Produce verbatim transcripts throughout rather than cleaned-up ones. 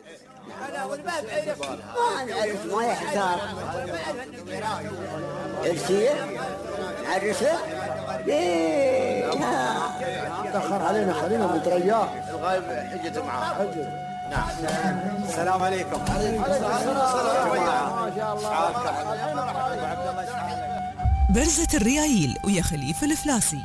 ما نعرف ما يحتار ارسيه عرسه ايه تأخر علينا خلينا نترياه الغايب حجته معاه حجة. نعم. السلام عليكم. عليكم السلام. ما شاء الله. برزة الريايل ويا خليفة الفلاسي.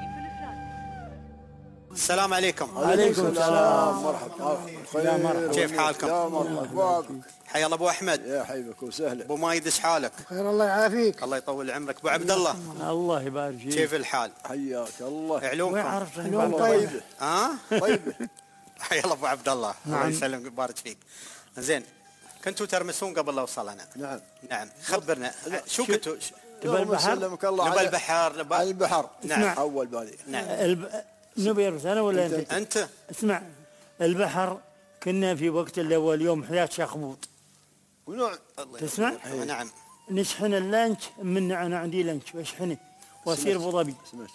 السلام عليكم. عليكم السلام. مرحبا يا مرحبا. كيف حالكم؟ يا مرحبا. حيا الله ابو احمد. يا حبيبك وسهلا. ابو مايد ايش حالك؟ خير الله يعافيك. الله يطول عمرك. ابو عبد الله الله يبارك فيك. كيف الحال؟ حياك الله. علومكم؟ علوم طيبه. ها؟ طيبه. حيا الله ابو عبد الله. نعم. الله يسلمك ويبارك فيك. زين كنتوا ترمسون قبل لا وصلنا. نعم. نعم خبرنا شو كنتوا؟ نبى البحر. نسلمك الله نبى البحر نبى على البحر. نعم. اول بالي. نعم. الب... نبي انا ولا انت؟ انت. اسمع البحر كنا في وقت اللي هو اليوم حياة شخبوط. ونوع تسمع؟ نعم. نشحن اللانش من انا عندي لانش واشحنه واصير ابو ظبي. سمك.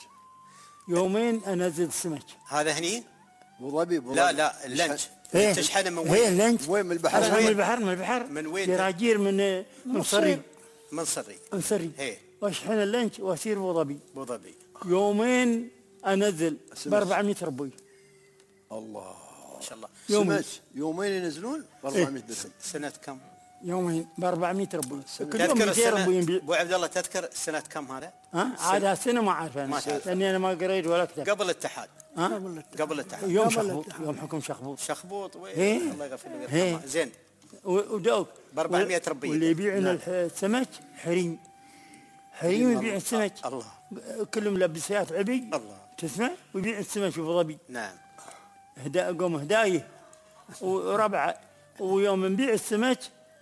يومين انزل سمك. هذا هني؟ ابو ظبي ابو لا لا اللانش. تشحنه من وين؟ هي اللانش. وين من البحر؟ من البحر من البحر. من وين؟ دراجير من من صري. من صري. من صري. ايه. واشحن اللانش واصير ابو ظبي. ابو ظبي. يومين انزل ب أربعمية ربوي. الله ما شاء الله. يومين يومين ينزلون ب أربعمية درهم. سنة كم؟ يومين ب أربعمية ربوي. كل يوم تذكر مئتين ربوي السنة ينبيع. ابو عبد الله تذكر سنة كم هذا؟ ها عاد هالسنة ما اعرف انا. ما تعرف. لاني انا ما قريت ولا كتبت. قبل الاتحاد. ها؟ قبل الاتحاد. يوم شخبوط يوم حكم شخبوط. شخبوط وين؟ إيه. الله يغفر له إيه. ويرحمه. زين. ودوك ب أربعمية ربية. واللي يبيعنا السمك حريم. حريم يبيع السمك. الله. كلهم ملبسيات عبي. الله. تسمع؟ ويبيع السمك في ابو ظبي. نعم. هدا قوم هدايه وربعه ويوم نبيع السمك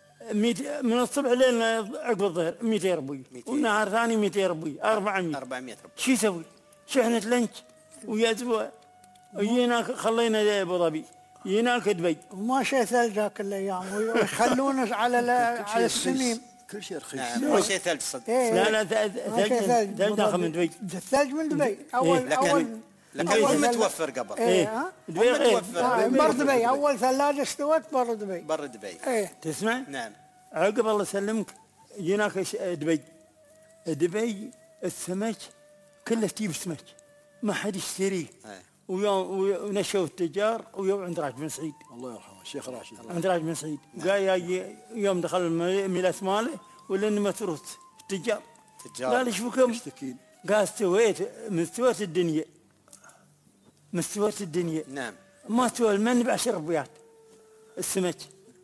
من الصبح لين عقب الظهر مئتين ربوي والنهار ثاني مئتين ربوي أربعمية. أربعمية ربوي. شو يسوي؟ شحنة لنش ويا اسبوع وجينا خلينا ابو ظبي جيناك دبي وما شيء ثلج ذاك الايام ويخلونا على على السميم. كل شيء رخيص. نعم ما شيء ثلج صدق. لا لا ثلج ثلج داخل من دبي. الثلج من دبي اول اول لكن هم متوفر قبل. ايه دبي متوفر. بر دبي اول ثلاجه استوت بر دبي. بر دبي. ايه تسمع؟ نعم. عقب الله يسلمك جيناك دبي. دبي السمك كله تجيب سمك ما حد يشتريه. ويوم ونشوا التجار ويوم عند راشد بن سعيد. الله يرحمه الشيخ راشد. عند راشد بن سعيد. قال يوم دخل الملاس ماله ولا انه متروس التجار. تجار. قال ايش بكم؟ مشتكين. قال استويت مستوت الدنيا. مستوت الدنيا. نعم. ما استوى المن بعشر ربيات السمك.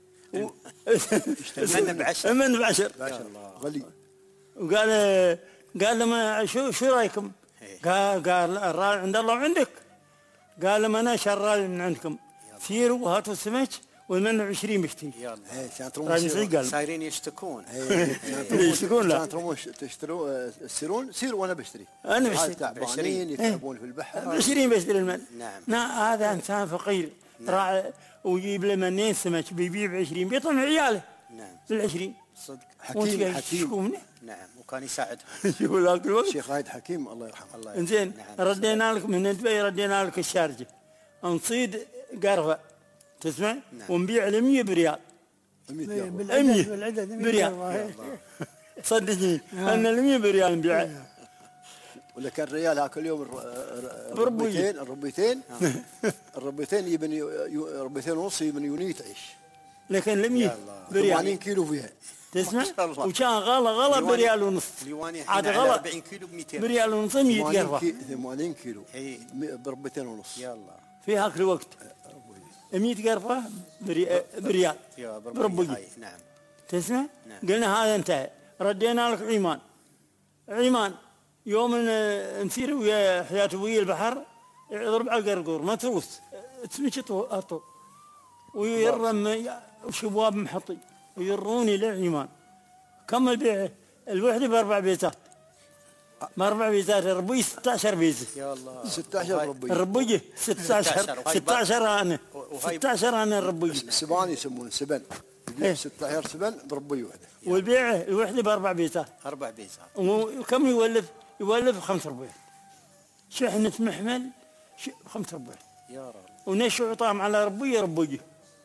المن بعشر. المن بعشر. ما شاء الله غلي. وقال قال لما شو شو رايكم؟ قال قال الراي عند الله وعندك. قال لما انا شرال من عندكم سيروا وهاتوا السمك والمن عشرين بشتري. يلا. ايه صايرين يشتكون. يشتكون لا. تروحون تشترون تسيرون سيروا وانا بشتري. انا بشتري. تعبانين يتعبون في البحر. عشرين بشتري المن. نعم. لا هذا انسان فقير. نعم. راح ويجيب له منين سمك بيبيع ب عشرين بيطعم عياله. نعم. بالعشرين. صدق. حكيم حكيم. نعم وكان يساعدهم. شوفوا ذاك الوقت. الشيخ رايد حكيم الله يرحمه. الله يرحمه. انزين نعم. ردينا لك من دبي ردينا لك الشارجه. نصيد قرفه تسمع؟ نعم. ونبيع ل مية بريال. مية بالعدد بالعدد بريال. صدقني ان ال مية بريال نبيعه. ولا كان ريال هاك اليوم الربيتين الربيتين الربيتين يبن ربيتين ونص يبن يونيت عيش. لكن ل مية بريال. ثمانين كيلو فيها. تسمع؟ وكان غلا غلا بريال ونص. عاد غلا أربعين كيلو ب مئتين. بريال ونص مية قرفه. ثمانين كيلو. بربيتين ونص. يلا. في هاك الوقت. مئة قرفه بريال. بربي. نعم. تسمع؟ نعم. قلنا هذا انتهى. ردينا لك عيمان. عيمان يوم نسير ويا حياة ويا البحر يضرب على القرقور متروس تمشط اطو ويرم شباب محطي ويروني للعيمان. كم البيع؟ الوحده باربع بيزات. باربع بيزات الربي ستة عشر بيزه. يا الله. ستة عشر ربي. الربي ستة عشر ستة عشر انا ستة عشر انا الربي. سبان يسمونه سبن. ستة عشر سبن بربي وحده. والبيع الوحده باربع بيزات. اربع بيزات. وكم يولف؟ يولف خمس ربيع. شحنة محمل خمس ربيع. يا رب. ونشو عطام على ربي ربي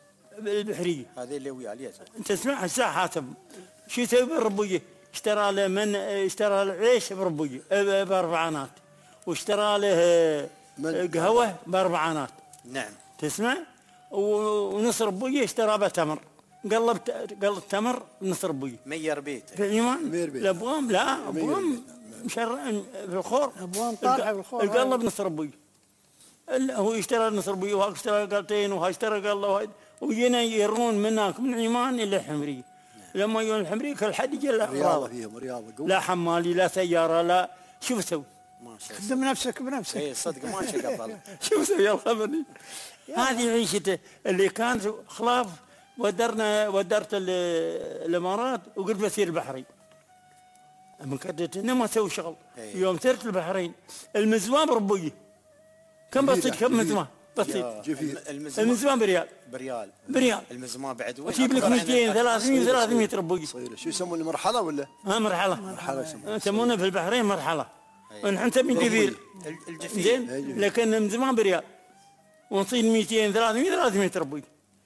البحريه. هذه اللي ويا اليزوى. انت تسمع هسه حاتم شو يسوي بالربويه؟ اشترى له من اشترى له عيش بربويه باربعانات، واشترى له قهوه باربعانات. نعم. تسمع؟ ونص ربويه اشترى به تمر، قلب قلب تمر نص ربويه. مير بيته. في عمان مير بيته. الابوام لا ابوام مشرع في الخور، ابوام طالعه بالخور. القلب نص ربويه. هو اشترى نص ربويه وهاك اشترى قلتين وهاي اشترى قلب، ويجينا يرون من هناك من عمان الى الحمريه. لما يجون الحمريه كل حد يجي له رياضه فيهم رياضه قوه. لا حمالي لا سياره لا شوف اسوي. ما شاء الله. خدم نفسك بنفسك. اي صدق ما شي قبل. شوف اسوي يلا خبرني. هذه عيشته اللي كانت خلاف. ودرنا ودرت الامارات وقلت بسير البحرين. من كدت انه ما اسوي شغل. أيه. يوم سرت البحرين المزوان بربويه. كم بسيط كم مزوان؟ بسيط. المزوان بريال. بريال. بريال. المزوان بعد وين؟ وتجيب لك مئتين ثلاثمئة ثلاثمئة ربويه. صغيره. شو يسمونه مرحله ولا؟ ها مرحله. مرحله يسمونها. يسمونه في البحرين مرحله. ونحن تبي كبير. الجفير. زين لكن من زمان بريال. ونصير مئتين ثلاثمئة ثلاثمئة ربويه.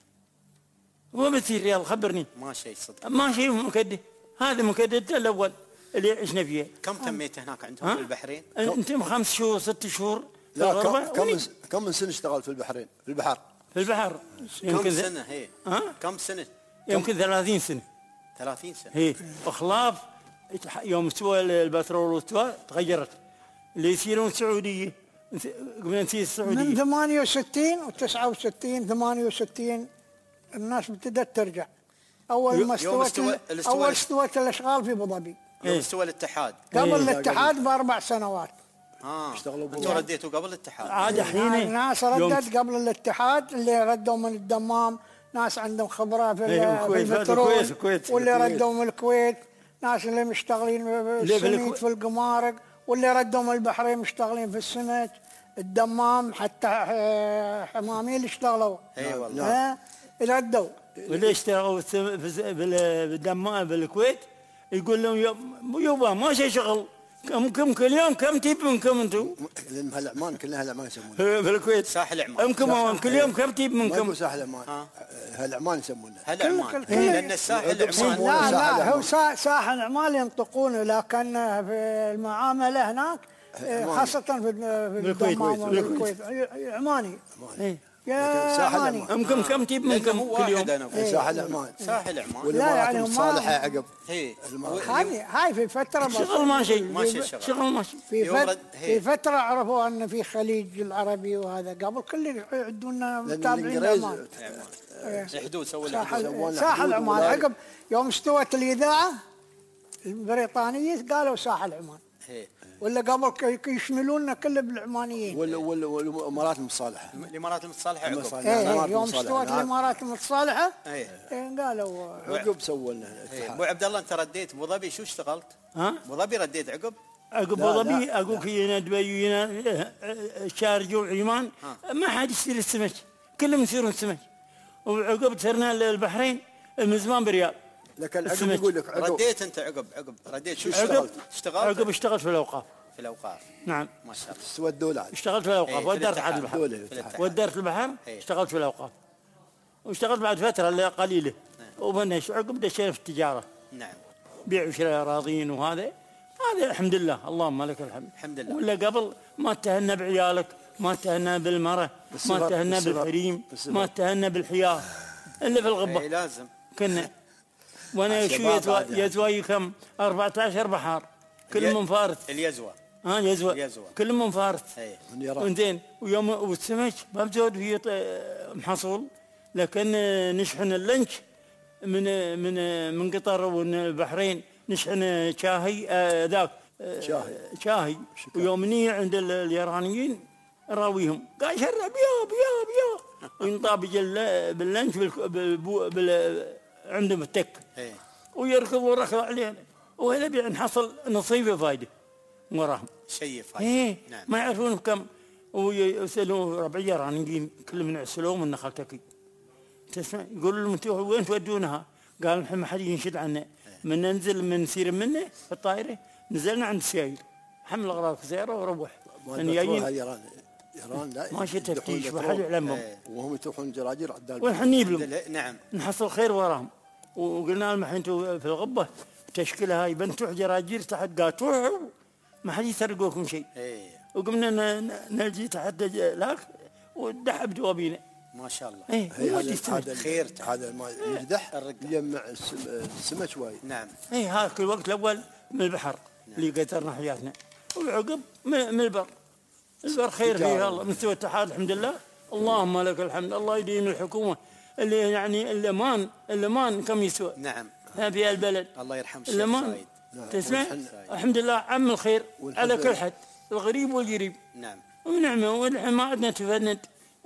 هو بتصير ريال خبرني. ما شيء صدق. ما شيء مكدة. هذا مكدة الاول اللي عشنا فيها. كم تميت هناك عندهم في البحرين؟ انتم خمس شهور ست شهور في لا الغربة. كم كم من كم من سنه اشتغلت في البحرين في البحر؟ في البحر كم سنه هي؟ ها؟ كم سنه؟ يمكن ثلاثين سنة. ثلاثين سنه. هي وخلاف يوم استوى البترول واستوى تغيرت. اللي يصيرون سعودية قبل نصير السعودية من ثمانية وستين وتسعة وستين ثمانية وستين الناس ابتدت ترجع. اول ما استوت اول استوت الاشغال في ابو ظبي. يوم استوى الاتحاد. قبل الاتحاد باربع سنوات. اه اشتغلوا انتم رديتوا قبل الاتحاد. عاد الحين ناس ردت قبل الاتحاد، اللي ردوا من الدمام ناس عندهم خبره في البترول، واللي ردوا من الكويت ناس اللي مشتغلين في السميد في القمارق، واللي ردوا من البحرين مشتغلين في السمك الدمام، حتى حمامين اشتغلوا. اي والله. ها ردوا. واللي اشتغلوا بالدمام بالكويت يقول لهم يبا ما شي شغل، كم كم كل يوم كم تجيب منكم انتم؟ لان هالعمان كلها هالعمان يسمونها. في الكويت ساحل عمان. امكم كل يوم كم تجيب منكم؟ ما ساحل عمان. هالعمان يسمونها. هالعمان لان الساحل عمان. لا لا هو ساحل عمان ينطقونه، لكن في المعامله هناك خاصه في الدمام والكويت عماني. يا عماني امكم كم تجيب منكم كل يوم؟ ساحل عمان. ساحل عمان. ولا يعني صالحه عقب. هذه هاي في فتره شغل ما شيء ماشي شغل. شغل ماشي. في فتره في فتره عرفوا ان في خليج العربي وهذا، قبل كل يعدونا متابعين عمان. الحدود سووا ساحل ساحل عمان. عقب يوم استوت الاذاعه البريطانيه قالوا ساحل عمان. ولا قبل يشملوننا كله بالعمانيين. ولا ولا والامارات المتصالحه. الامارات المتصالحه عقب. ايه يوم استوت الامارات المتصالحه ايه قالوا عقب سووا لنا ابو عبد الله انت رديت ابو ظبي شو اشتغلت؟ ها؟ ابو ظبي رديت عقب؟ عقب ابو ظبي اقولك هنا دبي هنا الشارجه وعمان ما حد يشتري السمك، كلهم يصيرون سمك. وعقب صرنا البحرين من زمان بريال. لكن عقب يقول لك عقب رديت انت عقب عقب رديت شو اشتغلت؟ اشتغلت عقب اشتغلت في الاوقاف. في الاوقاف. نعم ما شاء الله. استوى الدولة. اشتغلت في الاوقاف. ايه ودرت عاد البحر. ودرت البحر ايه اشتغلت في الاوقاف. واشتغلت بعد فتره قليله. وبنش عقب دشينا في التجاره. نعم. بيع وشراء اراضين وهذا هذا الحمد لله اللهم لك الحمد. الحمد لله. ولا قبل ما تهنا بعيالك، ما تهنا بالمرة، ما تهنا بالحريم، ما تهنا بالحياه الا في الغبه. اي لازم. كنا وانا شو يزواي كم أربعة عشر بحار كلهم فارث. اليزوى. ها يزوى. اليزوى. كلهم فارث. اي. زين ويوم والسمك ما بزود هي محصول، لكن نشحن اللنش من من من قطر والبحرين، نشحن شاهي ذاك شاهي شاهي ويوم نيجي عند اليابانيين نراويهم قال شرب بيا بيا بيا وينطابج باللنش بال عندهم التك ويركضوا ركض علينا، وهنا بنحصل نصيبه فايده وراهم شيء فايده. ايه نعم. ما يعرفون بكم، ويسالون ربع يابانيين كلهم يعسلون من نخلتكي. تسمع يقولوا لهم انتم وين تودونها؟ قال ما حد ينشد عنا. من ننزل من نسير منه في الطائره نزلنا عند السيايير حمل اغراض سياره وروح. من جايين ايران لا ماشي تفتيش يدخلون وحد بترول. يعلمهم. وهم يتوحون جراجير عدال. والحين لهم نعم نحصل خير وراهم. وقلنا لهم الحين انتم في الغبه تشكيله هاي بنتوح جراجير تحت قاتوح ما حد يسرقوكم شيء. ايه وقمنا نجي تحت لاك ودحب دوابينا. ما شاء الله. ايه هذا خير هذا ما يجدح يجمع السمك شوي. نعم. ايه هذاك الوقت الاول من البحر اللي قدرنا حياتنا والعقب من البر. البر خير فيه الله مستوى الاتحاد الحمد لله. اللهم لك الحمد. الله يديم الحكومه اللي يعني الامان الامان كم يسوى. نعم. في البلد الله يرحم الشيخ الامان. سعيد. تسمع الحمد لله عم الخير على كل حد الغريب والقريب. نعم. ونعمه والحين ما عندنا تفند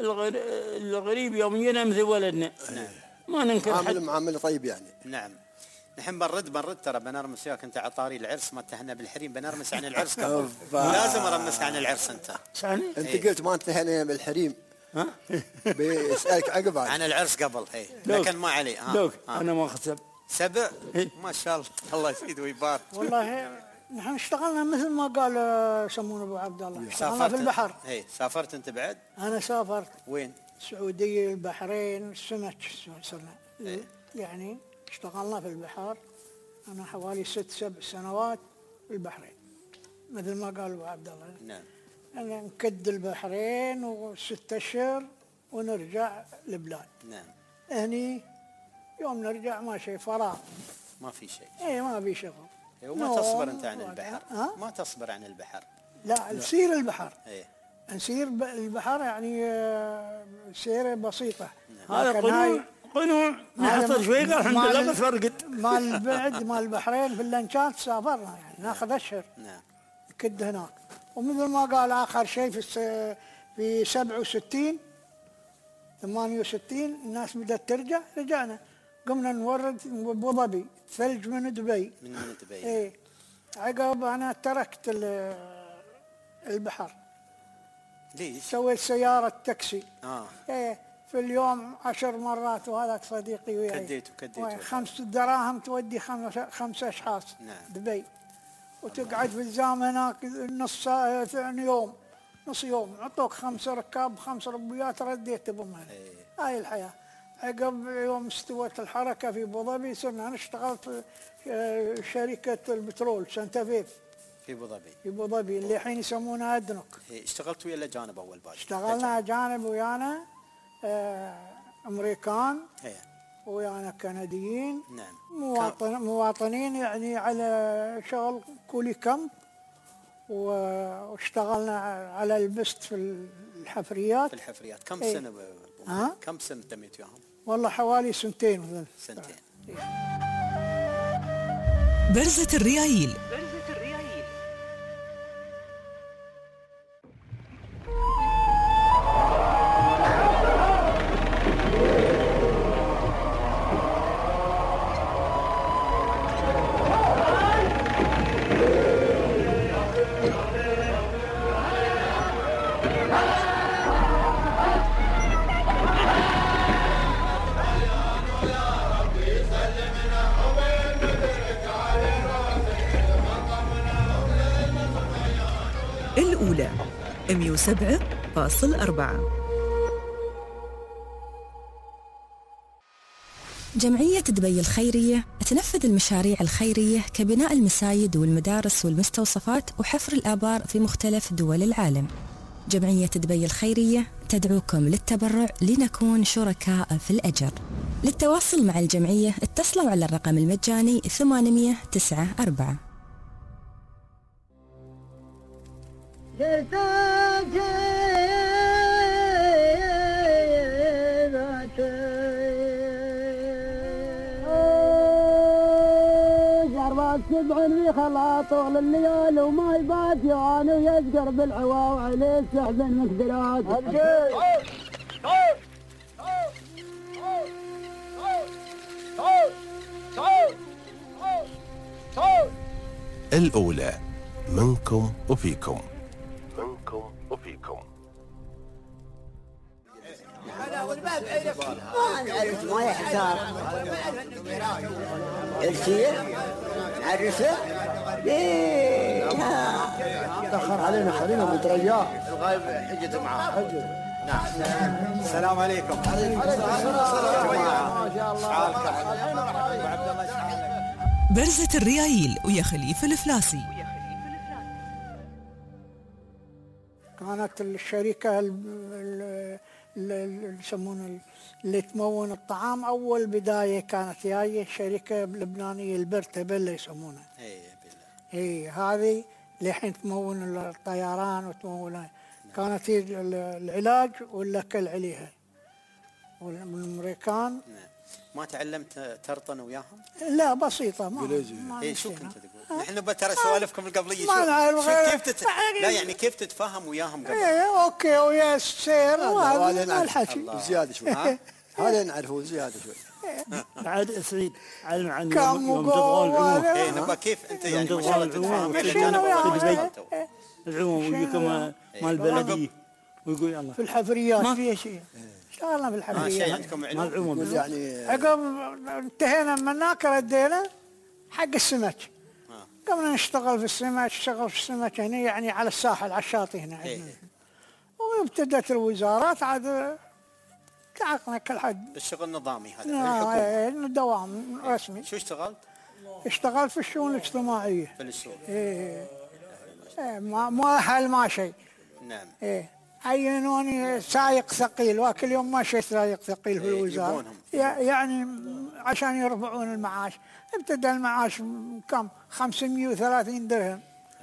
الغريب يوميا مثل ولدنا. نعم. ما ننكر حد. عامل معامله طيب يعني. نعم. نحن بنرد بنرد ترى بنرمس وياك انت عطاري العرس ما انتهينا بالحريم بنرمس عن العرس قبل. لازم ارمس عن العرس انت. يعني انت ايه؟ قلت ما انتهينا بالحريم. ها؟ بيسالك عقب عن العرس قبل اي لكن ما عليه. ها. دوك. انا ما اخذ سبع. سبع؟ ما شاء الله الله يزيد ويبارك. والله نحن اشتغلنا مثل ما قال يسمونه ابو عبد الله اشتغلنا في البحر. اي سافرت انت بعد؟ انا سافرت. وين؟ السعوديه البحرين السنه صرنا يعني اشتغلنا في البحر. انا حوالي ست سبع سنوات في البحرين مثل ما قال ابو عبد الله. نعم. أنا نكد البحرين وست اشهر ونرجع البلاد. نعم. هني يوم نرجع ما شيء فراغ. ما في شيء. اي ما في شغل. إيه وما تصبر انت عن البحر. ها؟ ما تصبر عن البحر. لا نسير البحر. ايه. نسير البحر يعني سيره بسيطه. هذا قنوع قنوع نحصل شوي قال الحمد لله بس فرقت. مال البعد مال البحرين في اللانشات سافرنا يعني ناخذ اشهر. نعم. نكد هناك. ومثل ما قال اخر شيء في في سبعة وستين ثمانية وستين الناس بدات ترجع رجعنا قمنا نورد ابو ظبي ثلج من دبي. من من دبي. ايه عقب انا تركت البحر. ليش؟ سويت سياره تاكسي. اه ايه في اليوم عشر مرات وهذاك صديقي وياي. كديت وكديت. خمس دراهم تودي خمس خمس اشخاص. نعم. دبي. وتقعد في الزام هناك نص ساعة ثاني يوم نص يوم عطوك خمس ركاب خمس ربيات رديت بهم. ايه. هاي الحياة. عقب يوم استوت الحركة في ابو ظبي صرنا انا اشتغلت في شركة البترول سانتافيف في ابو ظبي. في ابو ظبي اللي الحين يسمونها ادنك. إيه. اشتغلت ويا الاجانب اول باقي. اشتغلنا اجانب ويانا اه امريكان. ايه. ويانا كنديين. نعم. مواطن مواطنين يعني على شغل كولي كامب. واشتغلنا على البست في الحفريات. في الحفريات كم ايه؟ سنه ها؟ كم سنه تميت وياهم؟ والله حوالي سنتين مثلا. سنتين. برزة الريايل. الأولى مئة وسبعة فاصل أربعة. جمعية دبي الخيرية تنفذ المشاريع الخيرية كبناء المساجد والمدارس والمستوصفات وحفر الآبار في مختلف دول العالم. جمعية دبي الخيرية تدعوكم للتبرع لنكون شركاء في الأجر. للتواصل مع الجمعية اتصلوا على الرقم المجاني ثمانمئة وتسعة أربعة. سبع في خلا طول الليال وما يبات يوان ويذكر بالعوا وعليه سحب المقدرات. الأولى منكم وفيكم. منكم وفيكم. ما نعرف ما يحتار الكير عرسه؟ ايه تأخر علينا خلينا ابو درياه الغايب حجته معاه. حجته. نعم. السلام عليكم. ما شاء الله. عبد الله شحالك. برزة الريايل ويا خليفة الفلاسي. كانت الشركة اللي يسمونها اللي تمون الطعام أول بداية كانت هي الشركة اللبنانية البرتبل يسمونها. اي بالله. اي هذه لحين تمون الطيران وتمون كانت هي العلاج والأكل عليها والأمريكان. ما تعلمت ترطن وياهم؟ لا بسيطة ما. اي شو كنت تقول؟ نحن ترى سوالفكم القبلية ما نعرف غير كيف تت... لا يعني كيف تتفاهم وياهم قبل؟ ايه اوكي ويا السير وهذا الحكي زيادة شوي. هذا نعرفه زيادة شوي. بعد سعيد علم عن كم يوم تبغون العموم. ايه نبغى كيف انت يعني يوم ما شاء الله تبغون تتفاهم العموم العموم ويجيكم مال البلدية ويقول يلا في الحفريات ما فيها شيء. اشتغلنا في ما شيء الحفريات عندكم مال علوم؟ العموم. يعني عقب انتهينا من هناك ردينا حق السمك. قمنا نشتغل في السمك نشتغل في السمك هنا يعني على الساحل على الشاطئ هنا عندنا. وابتدت الوزارات عاد تعقنا كل حد. الشغل نظامي هذا نعم دوام رسمي. شو اشتغلت؟ اشتغلت في الشؤون الاجتماعية. في السوق. ايه ايه ما مؤهل ما شيء. نعم. ايه عينوني سايق ثقيل وكل يوم ما شيء سايق ثقيل في الوزارة. يعني عشان يرفعون المعاش. ابتدى المعاش كم؟ خمسمئة وثلاثين درهم.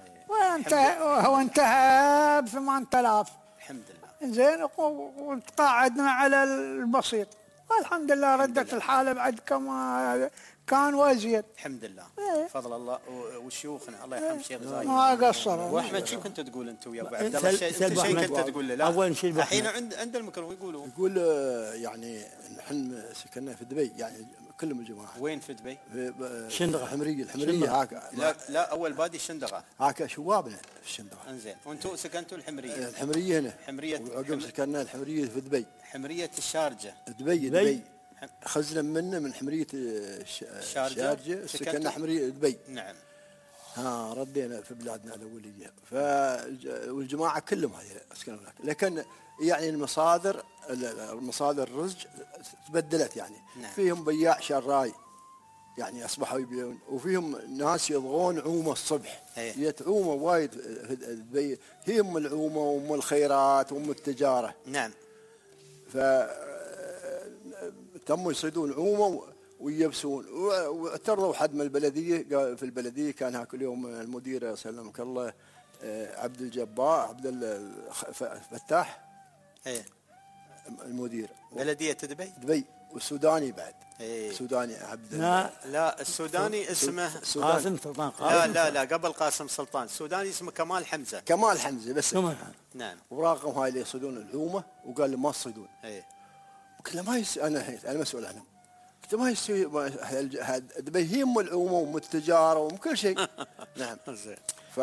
وانتهى هو انتهى ب ثمانية آلاف. الحمد لله. زين وتقاعدنا على البسيط والحمد لله ردت الحالة بعد كما كان وازيد. الحمد لله. ايه. فضل الله وشيوخنا الله يرحم الشيخ زايد. ما قصر. واحمد شو كنت تقول انت ويا ابو عبد الله؟ شيء شيء كنت تقول له لا. اول شيء الحين عند عند الميكروفون يقولوا. يقول يعني نحن سكننا في دبي يعني كلهم الجماعه. وين في دبي؟ في شندقة. الحمريه الحمريه هاك. لا لا اول بادي الشندقه. هاك شوابنا في الشندقه. انزين وانتم سكنتوا الحمريه؟ الحمريه هنا. حمريه. وعقب سكننا الحمريه في دبي. حمريه الشارجه. دبي دبي. خزنا منه من حمرية الشارجة سكننا حمرية دبي. نعم. ها ردينا في بلادنا الأولية ف والجماعة كلهم هذه سكنوا هناك لكن يعني المصادر المصادر الرزق تبدلت يعني. نعم. فيهم بياع شراي يعني أصبحوا يبيعون وفيهم ناس يبغون عومة الصبح. يتعومة وايد في دبي هي أم العومة وأم الخيرات وأم التجارة. نعم. ف تموا يصيدون عومه ويبسون واعترضوا حد من البلديه في البلديه كان هاك اليوم المدير سلمك الله عبد الجبار عبد الفتاح. ايه المدير بلديه دبي دبي والسوداني بعد. ايه. سوداني عبد لا لا السوداني اسمه قاسم سلطان قاسم. لا لا لا قبل قاسم سلطان السوداني اسمه كمال حمزه. كمال حمزه بس. كمال حمزه. نعم. وراقهم هاي اللي يصيدون العومه وقال لي ما تصيدون. ايه. قلت له ما يس... انا انا مسؤول عنهم. قلت ما يستوي دبي هي ام العومه وام التجاره وام كل شيء. نعم. زين. ف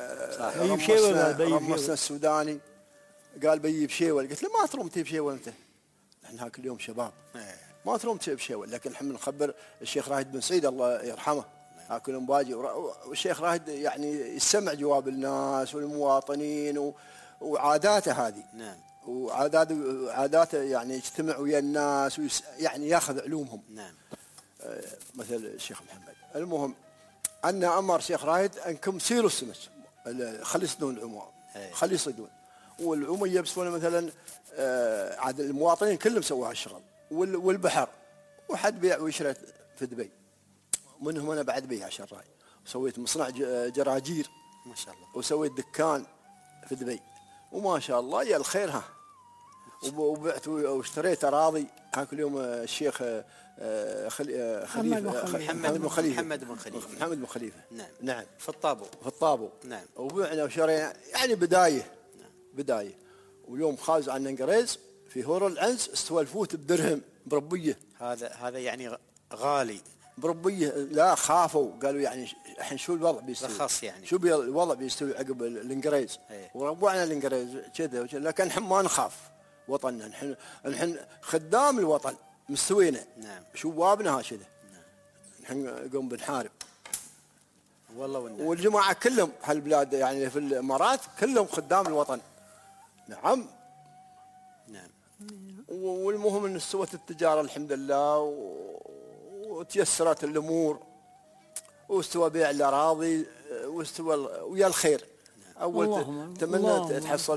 رمسنا, رمسنا السوداني قال بيجيب شيول قلت له ما تروم تجيب شيول انت. نحن هاك اليوم شباب. ما تروم تجيب شيول لكن الحين نخبر الشيخ راهد بن سعيد الله يرحمه. هاك اليوم باجي والشيخ راهد يعني يسمع جواب الناس والمواطنين و... وعاداته هذه. نعم. وعادات عاداته يعني يجتمع ويا الناس ويس يعني ياخذ علومهم. نعم. آه مثل الشيخ محمد. المهم أن أمر شيخ رايد أنكم سيروا السمك خلي يصيدون العموم خلي يصيدون والعموم يبسون مثلا آه عاد المواطنين كلهم سووا هالشغل والبحر وحد بيع ويشري في دبي منهم أنا بعد بيع شراي وسويت مصنع جراجير ما شاء الله وسويت دكان في دبي وما شاء الله يا الخير ها وبعت واشتريت اراضي هاك اليوم الشيخ خليفه محمد بن خليفه محمد بن خليفه محمد بن خليفه نعم نعم في الطابو في الطابو نعم وبعنا وشرينا يعني بدايه نعم. بدايه واليوم خارج عن انجريز في هور العنز استوى الفوت بدرهم بربيه هذا هذا يعني غالي بربيه لا خافوا قالوا يعني الحين شو الوضع بيستوي رخص يعني شو الوضع بيستوي عقب الانجريز وربعنا الانجريز كذا لكن نحن ما نخاف وطننا نحن نحن خدام الوطن مستوينا نعم شوابنا هكذا نعم. نحن نقوم بنحارب والله والنعم. والجماعة كلهم هالبلاد يعني في الإمارات كلهم خدام الوطن. نعم. نعم. والمهم أن استوت التجارة الحمد لله وتيسرت الأمور واستوى بيع الأراضي واستوى ويا الخير. أول تمنى تحصل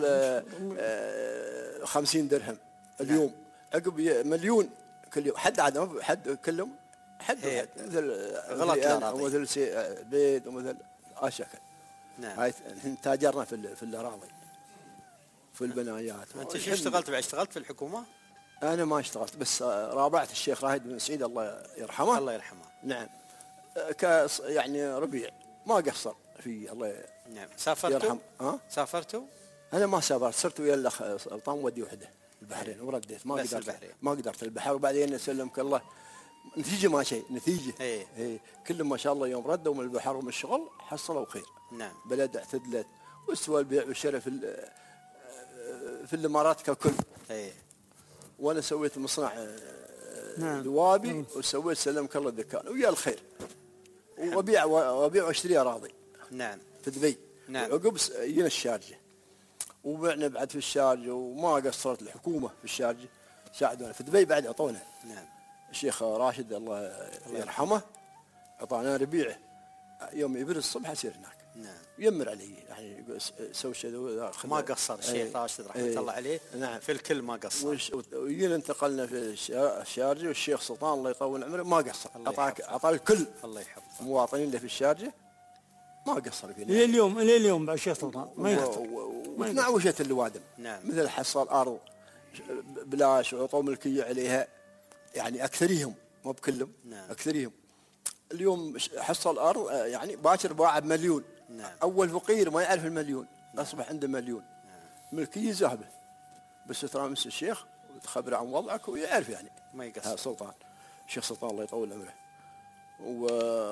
خمسين درهم اليوم، عقب مليون كل يوم. حد عاد حد كلهم حد مثل غلط الأراضي ومثل بيت ومثل هالشكل. نعم. هاي احنا تاجرنا في في الأراضي في البنايات. أنت شو اشتغلت بعد؟ اشتغلت في الحكومة؟ أنا ما اشتغلت، بس رابعت الشيخ راهد بن سعيد الله يرحمه. الله يرحمه. نعم. ك يعني ربيع ما قصر فيه الله. نعم. سافرتوا؟ ها؟ سافرتوا؟ أنا ما سافرت، صرت ويا الأخ سلطان ودي وحده البحرين ورديت ما قدرت البحرين. ما قدرت البحر وبعدين سلمك الله نتيجة ما شيء نتيجة. ايه ايه كلهم ما شاء الله يوم ردوا من البحر ومن الشغل حصلوا خير. نعم. بلد اعتدلت واستوى البيع والشراء في في الامارات ككل. ايه. وانا سويت مصنع نعم. دوابي وسويت سلمك الله دكان ويا الخير. وابيع وابيع واشتري اراضي. نعم. في دبي. نعم. عقب جينا الشارجه وبعنا بعد في الشارجه وما قصرت الحكومه في الشارجه ساعدونا في دبي بعد اعطونا. نعم. الشيخ راشد الله يرحمه اعطانا ربيعه يوم يبرد الصبح اسير هناك. نعم. يمر علي يعني سوي شيء ما قصر الشيخ راشد رحمه الله عليه. نعم. في الكل ما قصر. وجينا انتقلنا في الشارجه والشيخ سلطان الله يطول عمره ما قصر، اعطاك اعطى الكل الله يحفظه المواطنين اللي في الشارجه ما قصر فينا الى اليوم الى اليوم بعد الشيخ سلطان ما يقصر. وتنعوشت اللوادم. نعم. مثل حصل ارض بلاش وعطوا ملكيه عليها يعني اكثرهم مو بكلهم. نعم. اكثرهم اليوم حصل ارض يعني باكر باع بمليون. نعم. اول فقير ما يعرف المليون. نعم. اصبح عنده مليون. نعم. ملكيه ذهبه بس ترامس الشيخ وتخبره عن وضعك ويعرف يعني ما يقصر. سلطان الشيخ سلطان الله يطول عمره و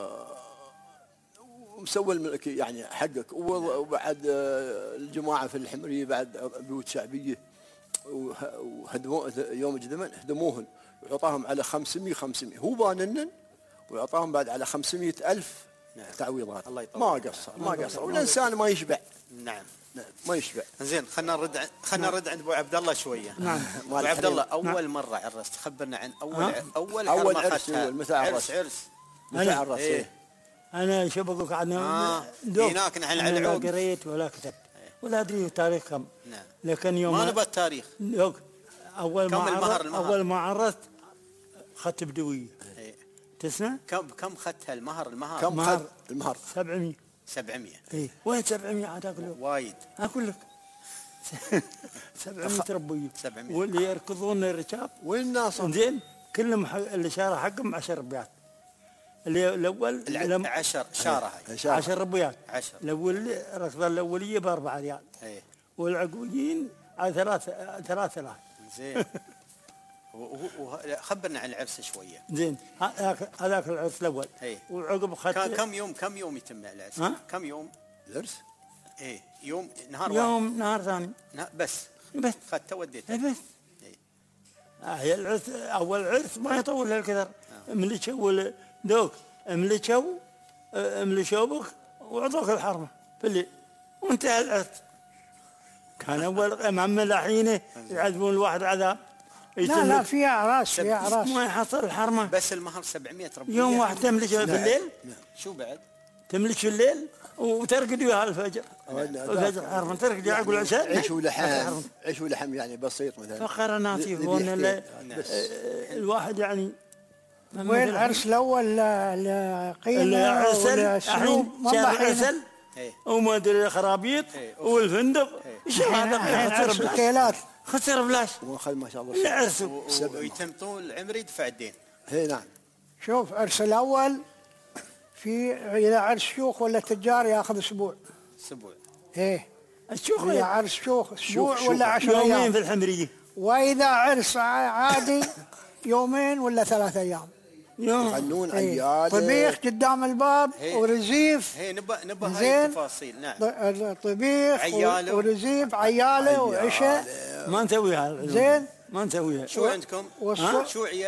ومسوي الملكي يعني حقك. وبعد الجماعه في الحمريه بعد بيوت شعبيه وهدموا يوم جدمن هدموهن وعطاهم على خمسمية خمسمية هو بانن ويعطاهم بعد على خمسمية ألف. نعم. تعويضات. الله يطول. ما قصر ما قصر والانسان ما يشبع. نعم. نعم ما يشبع. زين خلينا نرد ع... خلينا نرد عند ابو عبد الله شويه. نعم. ابو عبد الله اول مره عرست خبرنا عن اول ع... اول اول عرس متى عرس عرس متى عرس. ايه. انا شو بقول لك عنه آه. هناك نحن على العود لا قريت ولا كتبت ولا ادري تاريخ كم. نعم. لكن يوم ما نبغى التاريخ. اول كم ما المهر, عرست المهر. اول ما عرست اخذت بدويه. ايه. تسمع؟ كم كم اخذتها المهر المهر؟ كم اخذ المهر؟ سبعمية. سبعمية. اي وين سبعمية عاد اقول لك؟ وايد. اقول لك سبعمية ربويه. سبعمية. واللي يركضون الركاب وين الناس؟ زين كلهم اللي شارى حقهم عشر ربيات. اللي الاول لم... عشر شاره هاي عشر ربيات. عشر. الاول ركضه الاوليه باربعه ريال. ايه. والعقبيين على ثلاث ثلاث آلاف. زين. خبرنا عن العرس شويه. زين هذاك هذاك العرس الاول. ايه. وعقب اخذت كم يوم كم يوم يتم العرس؟ ها؟ كم يوم؟ العرس؟ ايه يوم نهار يوم واحد. نهار ثاني. بس بس اخذته وديته. بس. ايه. آه هي العرس اول عرس ما يطول هالكثر. ملكوا دوك ملكوا ملكوا بك وعطوك الحرمه في الليل وانتهى العرس. كان اول معمل الحين يعذبون الواحد عذاب. لا لا في اعراس في اعراس ما يحصل الحرمه. بس المهر سبعمية ربية. يوم واحد تملك في الليل. شو بعد؟ تملك في الليل وترقد وياها الفجر. الفجر حرمه ترقد عقب العشاء. عيش ولحم عيش ولحم يعني بسيط مثلا. فقر الناس يقولون الواحد يعني. وين العرس الاول لقيمه ولا شنو؟ شهر عسل وما ادري الخرابيط والفندق. ايش هذا؟ عرس الكيلات خسر بلاش. واخذ ما شاء الله. العرس ويتم طول العمر يدفع الدين. اي نعم. شوف عرس الاول في اذا عرس شيوخ ولا تجار ياخذ اسبوع. اسبوع. ايه. الشيوخ اذا عرس شيوخ اسبوع ولا عشر ايام. يومين في الحمريه. واذا عرس عادي يومين ولا ثلاث ايام. يغنون عيال. طبيخ قدام الباب ورزيف. هي نبى نبى هاي التفاصيل. نعم. طبيخ عياله ورزيف عياله وعشاء. ما نسويها. زين. ما نسويها. شو عندكم؟ شو عيال؟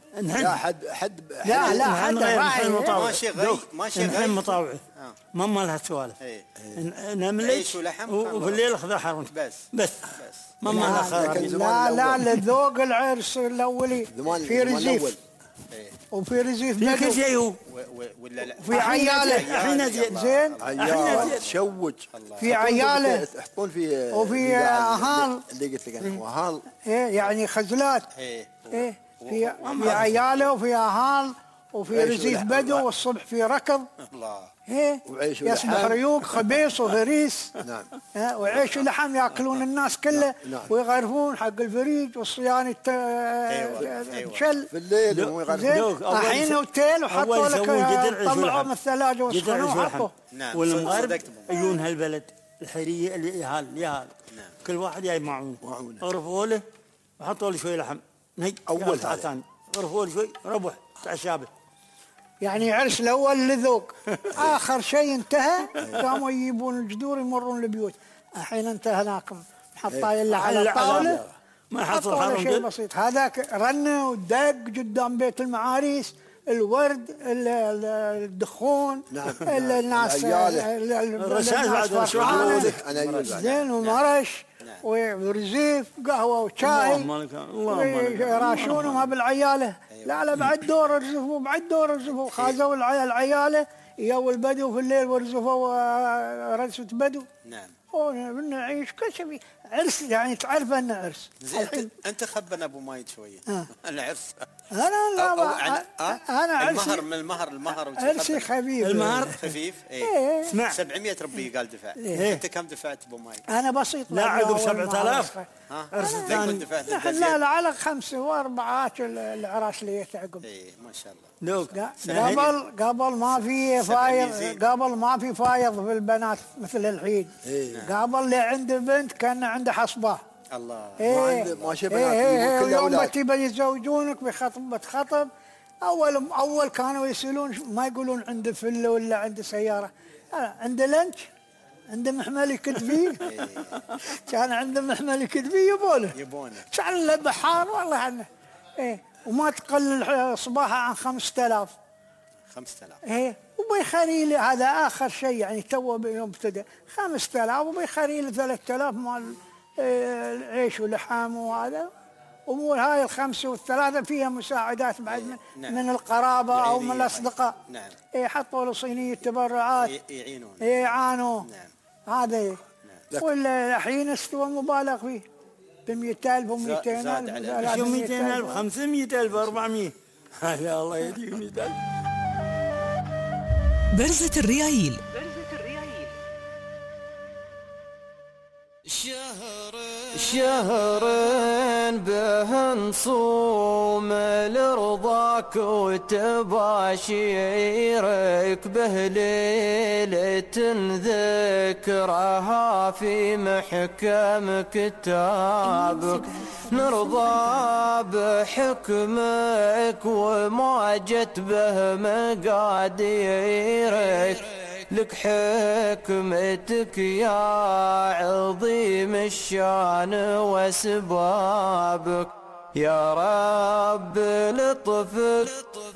لا حد حد لا لا حد راعي ماشي غي ماشي غي مطاوعي ما ما لها سوالف. نعمل عيش ولحم وفي الليل خذ حرم بس بس ما ما لها خير. لا لا لذوق العرس الاولي في رزيف وفي رزيف بدو في هو ولا لا في عياله احنا زين عياله تشوج في عياله يحطون في وفي اهال اللي قلت لك انا اهال ايه يعني خزلات ايه ايه في في عياله وفي اهال وفي رزيف بدو والصبح في ركض الله ايه وعيش يصبح ريوق خبيص وهريس نعم ها وعيش ولحم ياكلون الناس كله نعم. ويغرفون حق الفريج والصيانه تشل في الليل ويغرفون الحين وتيل وحطوا لك طلعوا من الثلاجه وسخنوه وحطوا نعم. والمغرب يجون هالبلد الحريه اللي يهال يهال نعم. كل واحد جاي معونه غرفوا له وحطوا له شوي لحم هي اول ثاني غرفوا له شوي ربح تعشابه. يعني عرس الاول لذوق اخر شيء انتهى قاموا يجيبون الجذور يمرون البيوت. الحين انتهى هناكم حطاي الا على الطاوله ما حصل حطوا شيء بسيط. هذاك رنه ودق قدام بيت المعاريس الورد الدخون نعم. الناس الرشاش بعد زين ومرش ورزيف قهوه وشاي ويراشونهم بالعياله. لا لا بعد دور رزفوا بعد دور رزفوا خازوا العياله يو البدو في الليل ورزفوا رزفة بدو. نعم. ونعيش كل شيء عرس يعني تعرف انه عرس. زين انت خبنا ابو مايد شويه. آه. العرس انا لا أو أو عن... آه؟ انا عرسي المهر من المهر المهر عرسي خفيف. المهر خفيف ايه اسمع سبعمية ربي قال دفع. إيه؟ انت كم دفعت ابو مايد؟ انا بسيط لا عقب سبعة آلاف ها عرس الثاني دفعت لا لا على خمسة واربعات العراس اللي يتعقب. ايه ما شاء الله. قبل قبل ما في فايض قبل ما في فايض في البنات مثل الحين. قبل اللي عنده بنت كان عنده حصبه. الله. إيه ما شبه إيه كل يوم تبي يزوجونك بخطبة خطب اول اول كانوا يسالون ما يقولون عنده فله ولا عنده سياره. عنده لنش عنده محمل يكتفيه. كان عنده محمل يكتفيه يبونه يبونه كان له بحار والله عنه. ايه وما تقل صباحه عن خمسة آلاف. خمسة آلاف. ايه وبيخلي هذا اخر شيء يعني تو يوم ابتدى خمسة آلاف وبيخلي ثلاثة آلاف مال عيش ولحام وهذا. امور هاي الخمسه والثلاثه فيها مساعدات بعد من, نعم. من القرابه او من الاصدقاء. نعم. ايه حطوا له صينيه تبرعات يعينون. ايه يعانوا. نعم. هذا نعم. ولا الحين استوى مبالغ فيه ب مئة ألف ومئتين ألف. شو مئتين ألف خمسمئة ألف أربعمئة. يا الله يهديك مئة ألف. برزة الريايل. شهرين به نصوم لرضاك وتباشيرك به ليلة ذكرها في محكم كتابك نرضى بحكمك وما جت به مقاديرك لك حكمتك يا عظيم الشان واسبابك يا رب لطفك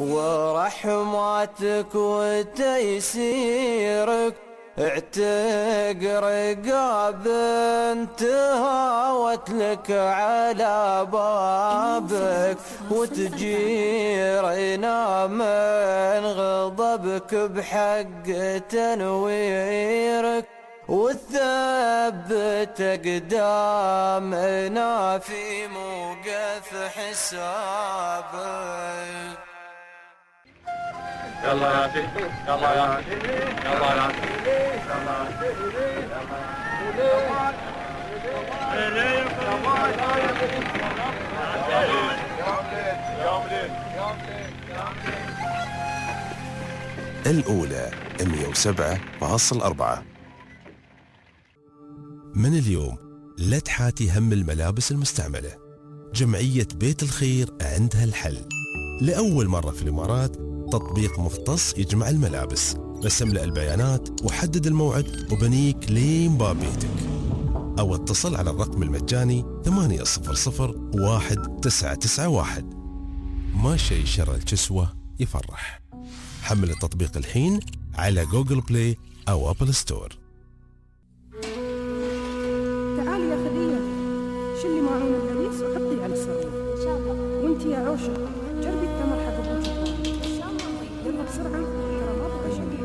ورحمتك وتيسيرك اعتق رقاب انتهاوت لك على بابك وتجيرنا من غضبك بحق تنويرك وتثبت قدامنا في موقف حسابك. يلا يا سيدي يلا يا سيدي يلا يا سيدي الأولى مئة وسبعة فاصلة أربعة. من اليوم لا تحاتي هم الملابس المستعملة. جمعية بيت الخير عندها الحل. لأول مرة في الإمارات تطبيق مختص يجمع الملابس. بس املأ البيانات وحدد الموعد وبنيك لين باب بيتك. أو اتصل على الرقم المجاني ثمانية صفر صفر واحد تسعة تسعة واحد. ما شيء شر الكسوة يفرح. حمل التطبيق الحين على جوجل بلاي أو أبل ستور. تعالي يا خديجة، شلي معون اللبيس وحطيه على السرير. إن شاء الله. وأنتي يا عوشة جربي التمر حق أبوك. إن شاء الله. يلا بسرعة، ترى ما بقى شيء.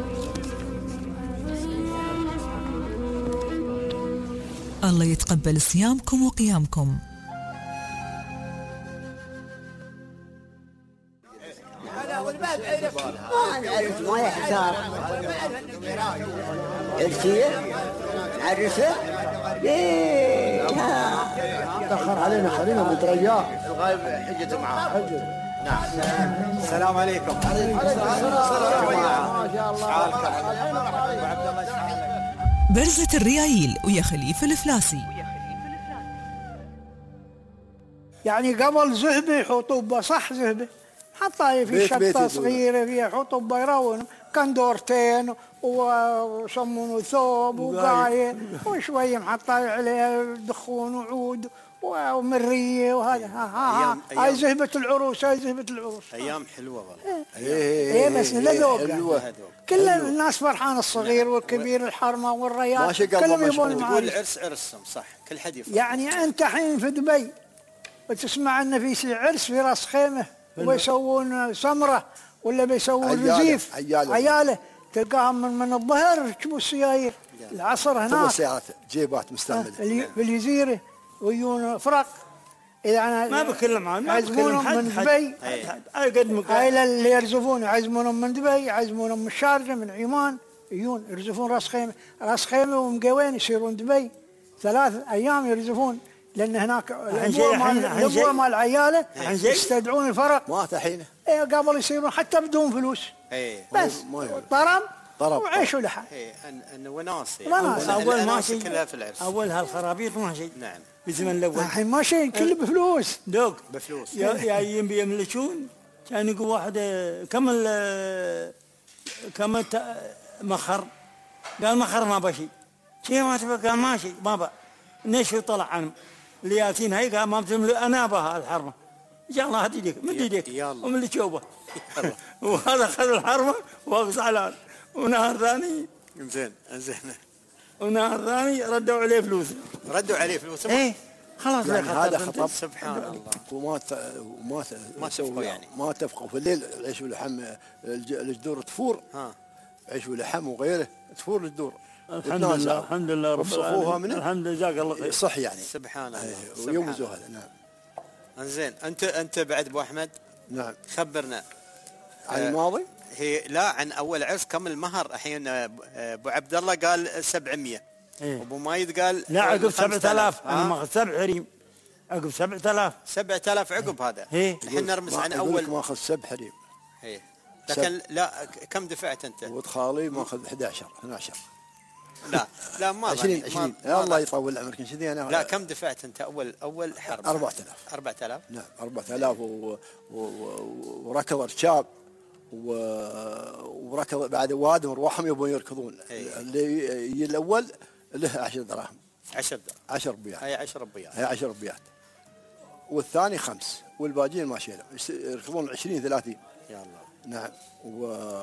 الله يتقبل صيامكم وقيامكم. نعرف ما يحتار عرسية عرسة ليه تأخر علينا خلينا مترياه الغايب حجته معاه حجته. نعم. السلام عليكم. عليكم السلام. ما شاء الله. برزة الريايل ويا خليفة الفلاسي. يعني قبل زهبة حطوبة، صح زهبة حطها في شطة صغيرة فيها حطوبة يرون، كان دورتين وصمون ثوب وقاية وشوية محطة عليها دخون وعود ومرية وهذا. ها ها هاي زهبة العروس، هاي زهبة العروس. أيام حلوة والله. ايه ايه بس لا ذوق. كل الناس فرحان، الصغير والكبير، الحرمة والريال كلهم يبون معاه. العرس عرسهم صح، كل حد يفرح. يعني أنت حين في دبي وتسمع أن في عرس في راس خيمة ويسوون سمرة ولا بيسوون رزيف عيالة, عيالة تلقاهم من, من الظهر يركبوا السيايير العصر هناك سيارات جيبات مستعملة في الجزيرة ويجون فرق. إذا أنا ما بكلم عنه، يعزمونهم من دبي، هاي اللي يرزفون يعزمونهم من دبي، يعزمونهم من الشارجة من عمان، يجون يرزفون راس خيمة، راس خيمة ومقوين يصيرون دبي ثلاث أيام يرزفون، لأن هناك الأبوة مال العيالة يستدعون الفرق. ما تحينه. إيه قبل يصيرون حتى بدون فلوس. إيه. بس طرم وعيشوا لحال. إيه أن وناس. وناس. أول ما شيء. كلها في العرس. أول هالخرابيط ما شيء. نعم. بزمن الأول. الحين ما شيء كله بفلوس. دوق. بفلوس. يا يا يم بيملكون كان يقول واحد كم ال كم مخر، قال مخر ما بشي. شيء ما تبغى قال ماشي ما بقى. نشو طلع عنهم اللي ياتين هاي قال ما بتملك انا بها الحرمه ان شاء الله هدي لك مد يديك ومن اللي تشوفه. وهذا خذ الحرمه واقص على ونهار ثاني زين زين ونهار ثاني ردوا عليه فلوس. ردوا عليه فلوس. ايه خلاص يعني هذا خطب سبحان الله. وما وما ما تفقوا يعني ما تفقوا في الليل عيش ولحم الجدور تفور. ها عيش ولحم وغيره تفور الجدور. الحمد لله الحمد لله رب العالمين. الحمد لله جزاك الله خير. صح يعني سبحان الله ويومزوا هذا. نعم. انزين انت انت بعد ابو احمد. نعم. خبرنا عن الماضي. هي لا عن اول عرس كم المهر الحين؟ ابو عبد الله قال سبعمية. إيه؟ وابو مايد قال لا عقب سبعة آلاف. انا ماخذ سبع حريم عقب سبعة آلاف. سبعة آلاف عقب هذا. إيه؟ الحين نرمز عن اول ماخذ سبع حريم. ايه لكن لا كم دفعت انت؟ ولد خالي ماخذ احد عشر اثنا عشر. لا لا ما عشرين عشرين يا الله يطول عمرك كذي انا. لا كم دفعت انت اول اول حرب؟ أربعة آلاف. أربعة آلاف. نعم أربعة آلاف وركض رشاب وركض بعد وادم روحهم يبون يركضون. أيه. اللي يجي الاول له عشر دراهم. عشر دراهم. عشر ربيات. هي عشر ربيات. هي عشر ربيات. والثاني خمس والباقيين ما شيلهم يركضون عشرين ثلاثين. يا الله. نعم و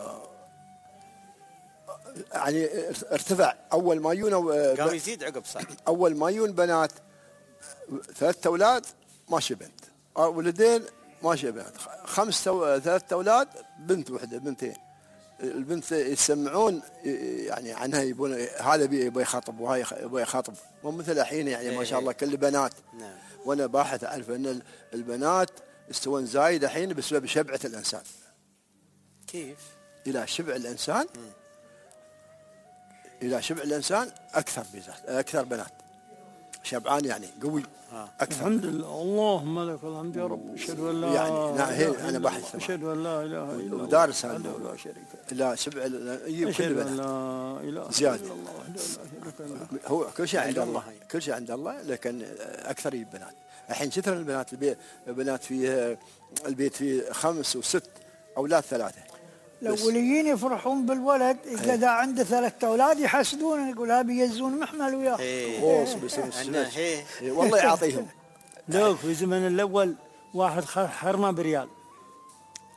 يعني ارتفع اول ما يون قام يزيد عقب صح. اول ما يون بنات ثلاث اولاد ماشي بنت، ولدين ماشي بنت، خمس تو... ثلاث اولاد بنت وحده بنتين. البنت يسمعون يعني عنها يبون هذا يبغى يخاطب وهاي يبغى يخاطب، مو مثل الحين يعني ما شاء الله كل بنات. نعم. وانا باحث اعرف ان البنات يستوون زايد الحين بسبب شبعه الانسان. كيف؟ الى شبع الانسان م. إذا شبع الإنسان أكثر بيزات أكثر بنات شبعان يعني قوي أكثر. الحمد لله اللهم لك الحمد يا رب. أشهد أن لا يعني نعم هي أنا بحث أشهد أن لا إله إلا الله ودارس لا شريك لا شبع يجيب كل بنات لا إله زيادة. إلا الله هو كل شيء عند الله كل شيء عند الله لكن أكثر يجيب بنات. الحين كثر البنات البنات فيه البيت فيه خمس وست أولاد ثلاثة. الأوليين يفرحون بالولد إذا عنده ثلاثة أولاد يحسدون يقول ها بيزون محمل وياه. إيه والله يعطيهم. لو في زمن الأول واحد حرمه بريال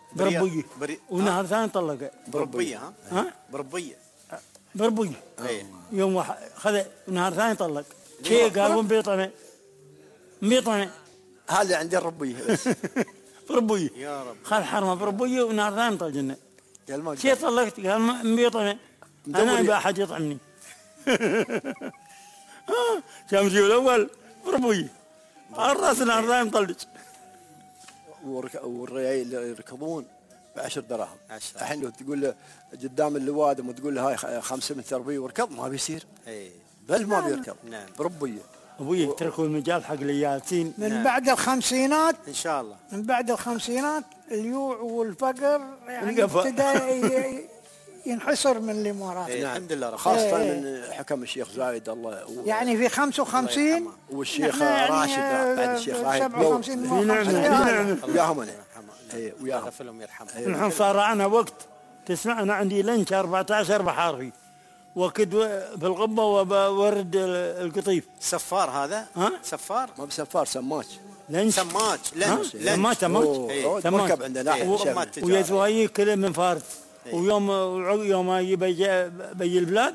بربيه ونهار ثاني طلقه. بربيه ها؟ ها؟ بربيه بربيه. يوم واحد خذ نهار ثاني طلق. شيء قال مبيطمه مبيطمه. هذا عندي الربيه بس. بربيه. يا رب. خذ حرمه بربيه ونهار ثاني طلقنا. قال ما شيء طلقت قال مبيطمه. انا ابي احد يطعمني. شمسي الاول بربيه. الراس نهار ثاني مطلق. والريايل اللي يركضون بعشر دراهم. الحين لو تقول له قدام اللوادم وتقول له هاي خمسة من تربيه واركض ما بيصير. اي بل ما بيركض. نعم. بربيه. ابوي يتركوا المجال حق الياسين. من نعم. بعد الخمسينات ان شاء الله. من بعد الخمسينات اليوع والفقر يعني ابتدى ينحسر من الامارات. نعم. الحمد لله. خاصة من حكم الشيخ زايد الله. يعني في خمسة وخمسين والشيخ راشد يعني بعد الشيخ راشد. سبعة وخمسين وياهم انا. اي وياهم. يغفرهم يرحمهم. الحين صار عنا وقت تسمع انا عندي لنش أربعة عشر بحار فيه. وكد في الغبه وبورد القطيف. سفار هذا؟ ها؟ سفار؟ ما بسفار سماك. لنش. سماك لنش. سماك سماك. مركب عندنا. ويا زوايي كله من فارس. ويوم يوم يجي بي البلاد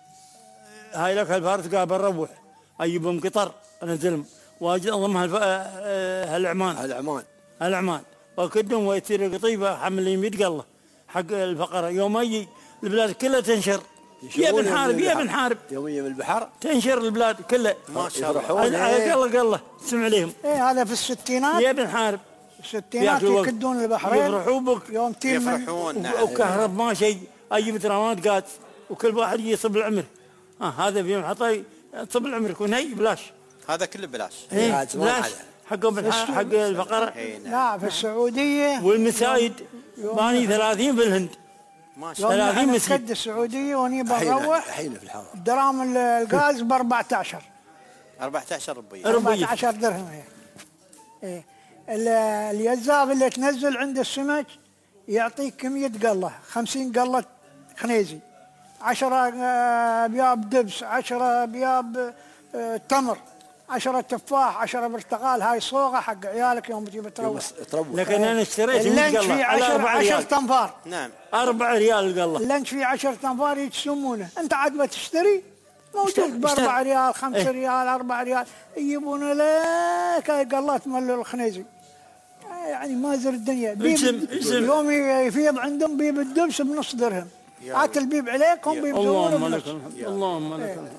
هاي لك الفارس قال بنروح اجيبهم قطر انزلهم واجي اضمها هالعمان هالعمان هالعمان واكدهم ويصير القطيفه حملين مية قله حق الفقره. يوم يجي البلاد كلها تنشر. يا بنحارب يا بنحارب يوميا من البحر تنشر البلاد كلها. ما شاء الله. على قله قله تسمع عليهم. ايه هذا في الستينات. يا بنحارب الستينات يكدون البحرين. يفرحوا بك يوم تيم يفرحون. نعم. وكهرب ما شيء اجيب ترامات قات وكل واحد يصب العمر. ها آه هذا في محطه صب العمر يكون هي بلاش. هذا كله بلاش. ايه بلاش حقهم حق الفقره. لا في السعوديه والمسايد باني ثلاثين في الهند. ما شاء الله. ثلاثين مسجد السعوديه واني بروح الحين في الحاره درام الغاز ب أربعة عشر. أربعة عشر ربيه. أربعة عشر درهم. ايه اليزاب اللي تنزل عند السمك يعطيك كمية قلة خمسين قلة خنيزي عشرة بياب دبس عشرة بياب تمر عشرة تفاح عشرة برتقال. هاي صوغة حق عيالك يوم تجيب تروح. لكن أنا اشتريت اللنش فيه عشر عشر تنفار. نعم. أربع ريال القلة. اللنش فيه عشر تنفار يتسمونه. أنت عاد ما تشتري موجود بأربع ريال خمسة ايه؟ ريال أربع ريال يجيبون لك هاي قلات مال الخنيزي. يعني ما زر الدنيا. بيب يوم يفيض عندهم بيب الدبس بنص درهم. هات البيب عليكم بيب اللهم لك الحمد. اللهم لك الحمد.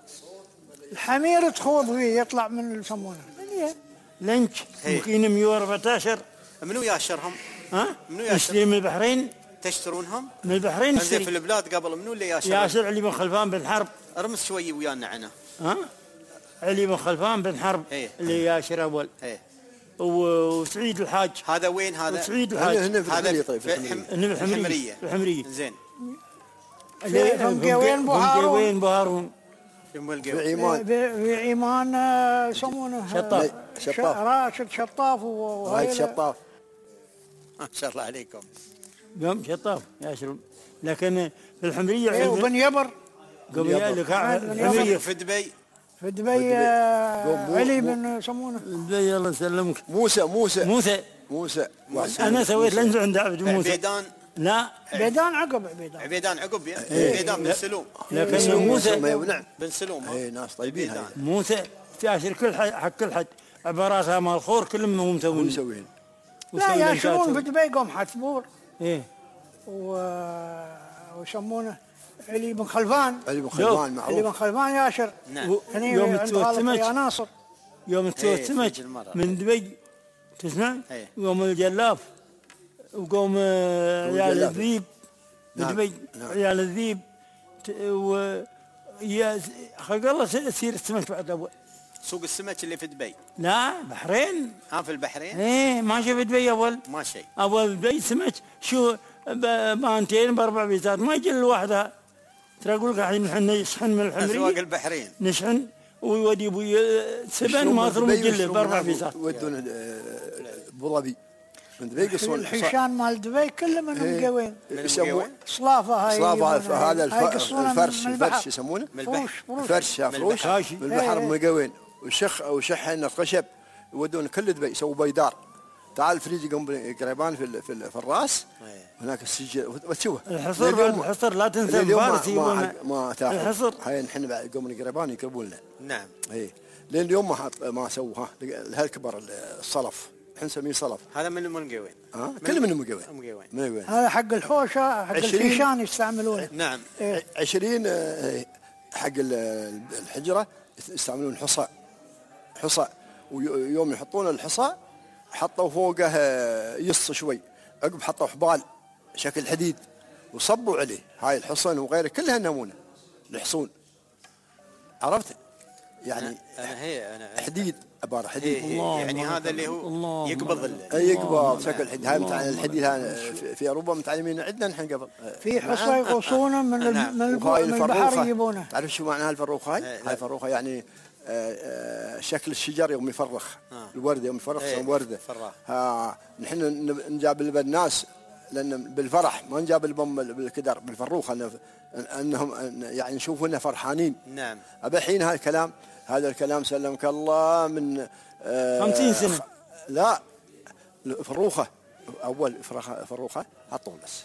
الحمير تخوض فيه يطلع من يسمونه لنش مكين مية وأربعة عشر. منو ياشرهم؟ ها؟ منو ياشر؟ نشتري من البحرين. تشترونهم؟ من البحرين نشتري. في البلاد قبل منو اللي ياشر؟ ياشر علي بن خلفان بن حرب. ارمس شوي ويانا عنا. ها؟ علي بن خلفان بن حرب. ايه؟ اللي ياشر اول. ايه؟ وسعيد الحاج. هذا وين هذا؟ سعيد الحاج. هنا في الحمريه. طيب في الحمريه. في الحمريه. زين. في وين بو هارون؟ وين بو هارون؟ في عيمان. في عيمان يسمونه شطاف. شطاف. راشد شطاف وهاي شطاف. ما شاء الله عليكم. قام شطاف ياشرون. لكن في الحمريه. ايه وبن يبر. قبل في دبي. في دبي علي بن يسمونه. دبي الله يسلمك. موسى موسى موسى موسى. انا سويت لنز عند عبد موسى. عبيدان. لا عبيدان عقب عبيدان. عبيدان عقب يا عبيدان بن سلوم. لكن موسى بن سلوم. اي ناس طيبين هاي. موسى تاشر كل حد حق كل حد عباراتها مال خور كلهم هم مسوين. مسوين. لا ياشرون في دبي قوم حتفور. ايه. و ويسمونه علي بن خلفان. علي بن خلفان معروف. علي بن خلفان ياشر. نعم. يوم السمك يا ناصر. يوم السمك من دبي تسمع؟ يوم الجلاف وقوم عيال الذيب بدبي. عيال الذيب و يا خلق الله يصير السمك بعد اول. سوق السمك اللي في دبي. لا بحرين. ها في البحرين؟ ايه ما شفت دبي اول. ما شيء. اول دبي سمك شو بانتين باربع بيتات ما يجي لوحدها. ترى اقول لك الحين احنا نشحن من الحمريه. اسواق البحرين. نشحن ويودي ابوي سبن ما ثروا مجله باربع بيتات. يودون ابو ظبي. من دبي يقصون الحيشان مال دبي كله منهم قوين. يسمون صلافه هاي. صلافه هذا الفرش الفرش يسمونه. فروش فرش فروش من البحر من قوين. وشخ او شحن خشب يودون كل دبي يسووا بيدار. تعال فريج قنبل قريبان في في, في الراس هناك السجل وتشوفه الحصر الحصر لا تنسى الفارس ما ما تاخذ الحصر هاي نحن بعد قنبل قريبان يقربون لنا. نعم اي لين اليوم ما ما سووها هالكبر الصلف احنا نسميه صلف. هذا من المنقوين. اه كل من المنقوين. منقوين. هذا حق الحوشه حق الفيشان يستعملونه. نعم. إيه. عشرين حق الحجره يستعملون حصى حصى ويوم يحطون الحصى حطوا فوقه يص شوي عقب حطوا حبال شكل حديد وصبوا عليه هاي الحصن وغيره كلها نمونه الحصون عرفت يعني انا هي انا حديد عباره حديد الله يعني الله هذا اللي هو يقبض يقبض شكل حديد هاي متع... الحديد هذا في اوروبا متعلمين عندنا نحن قبل في حصى يغوصونه من من البحر يجيبونه. تعرف شو معنى الفروخه هاي؟ هاي الفروخه يعني شكل الشجر يوم يفرخ آه. الورده يوم يفرخ ايه ورده ها نحن نجاب الناس لان بالفرح ما نجاب البم بالكدر بالفروخه انهم يعني نشوفونا فرحانين. نعم ابى الحين هذا الكلام هذا الكلام سلمك الله من آه خمسين سنه لا فروخه اول فروخه فروخه حطوا بس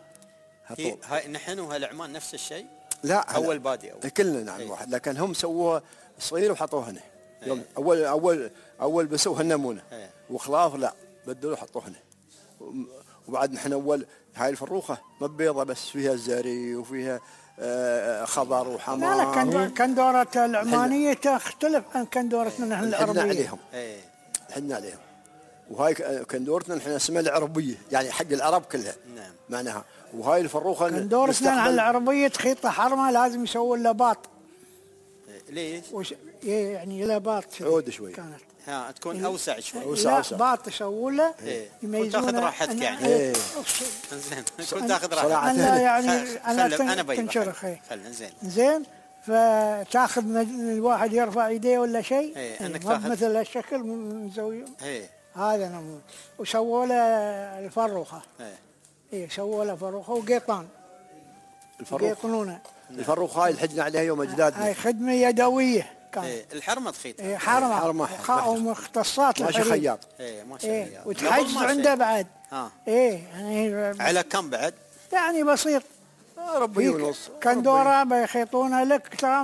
هي هاي نحن وهالعمان نفس الشيء. لا اول بادي أول. كلنا نعم ايه. واحد لكن هم سووها صغير وحطوه هنا يوم ايه. اول اول اول بسوها النمونه ايه. وخلاف لا بدلوا حطوه هنا وبعد نحن اول هاي الفروخه ما بيضه بس فيها زري وفيها آه خضر وحمار. لا لا كان كندورة العمانيه تختلف عن كندورتنا نحن العربيه. حنا عليهم ايه. حنا عليهم وهاي كندورتنا نحن اسمها العربيه يعني حق العرب كلها. نعم معناها وهاي الفروخه كندورتنا على العربيه تخيط حرمه لازم يسوون لها باط. ليش؟ وش يعني لها باط عود شوي كانت ها تكون اوسع شوي اوسع لا باط يسوون له يميزون تاخذ راحتك يعني ايه. زين كنت تاخذ راحتك انا يعني انا انا تنشرخ زين زين فتاخذ الواحد يرفع يديه ولا شيء ايه انك تاخذ مثل هالشكل مسوي ايه هذا نمو وسووا له الفروخه ايه ايه سووا له فروخه وقيطان الفروخ يقيطونه الفروخ هاي الحجنا عليها يوم اجدادنا هاي خدمه يدويه كانت ايه الحرمه تخيط ايه حرمه حرمه ومختصات ماشي خياط ايه ماشي ايه خياط وتحجز عنده بعد ها ايه يعني على كم بعد؟ يعني بسيط ربي ونص كندوره بيخيطونها لك ترى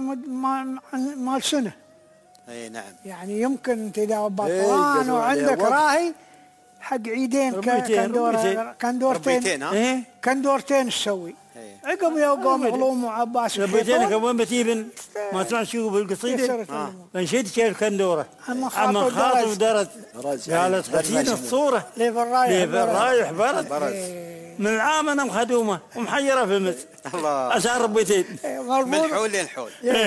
مال سنه. اي نعم يعني يمكن انت اذا بطلان إيه وعندك راهي حق عيدين كندوره كندورتين ايه كندورتين تسوي ايه. عقب يوم علوم وعباس ربيتينك وين بتيبن ما تسمع شو بالقصيده فنشيت كيف كندوره اما خاطب درت قالت خدينا الصوره ليه بالرايح رايح برد من العام انا مخدومه ومحيره في المس الله عشان ربيتين من حول للحول